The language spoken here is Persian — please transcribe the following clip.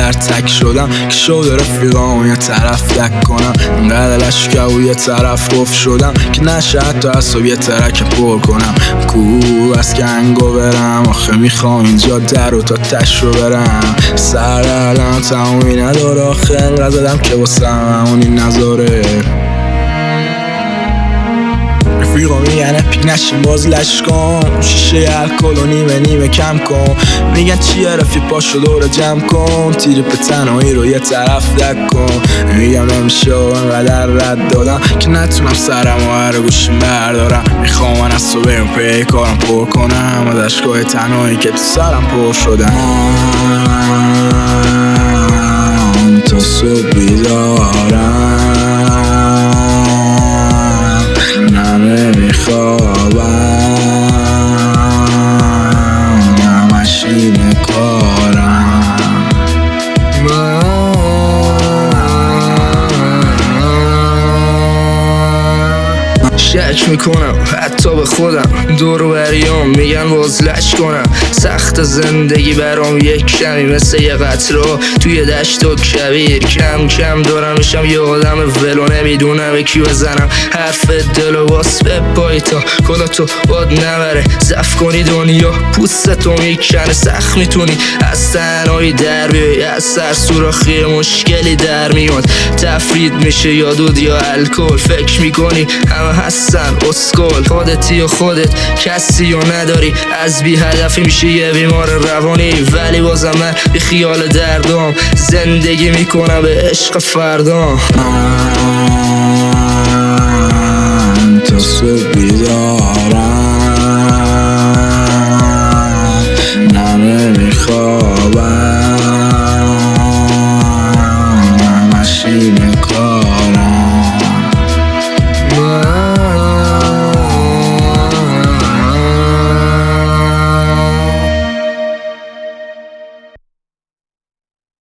انقدر تک شدم که شد رفیقام یه طرف دک کنم، انقدر لشکه و یه طرف قف شدم که نشه حتی اصاب یه ترک پر کنم. کو از کنگو برم آخه میخوام اینجا در و تا تش رو برم. سر الان تمومی نداره آخه انقدر زدم که واسه همونی نذاره. رفیقا میگن اپیک نشیم باز لش کن، شیشه الکل و نیمه کم کن. میگن چیه رفیق پاشو دور جمع کن، تریپ تنهایی رو یه طرف دک کن. میگم نمیشه انقدر رد دادم که نتونم سرم و هر گوشیم بردارم. میخوام من از تو بریم پی کارم پر کنم، از اشکای تنهایی که تو سرم پر شدم. تا صبح بیدارم ماشین کارم. شک میکنم حتی به خودم، دور و بریام میگن باز لش کنم. سخت زندگی برام یک کمی مثل یه قطرا توی دشت و کبیر. کم کم دارم میشم یه آدم ولو، نمیدونم به کی بزنم حرف دل و باس به پای تا کلاتو باد نبره. زف کنی دنیا پوستتو میکنه، سخت میتونی از تنهایی در بیای، از سر سوراخی مشکلی در میاد. تفرید میشه یا دود یا الکل، فکر میکنی همه هستن اسکل. خودتی و خودت کسی و نداری، از بی هدفی میشه یه بیمار روانی. ولی بازم من بی خیال دردام زندگی میکنم به عشق فردام. تا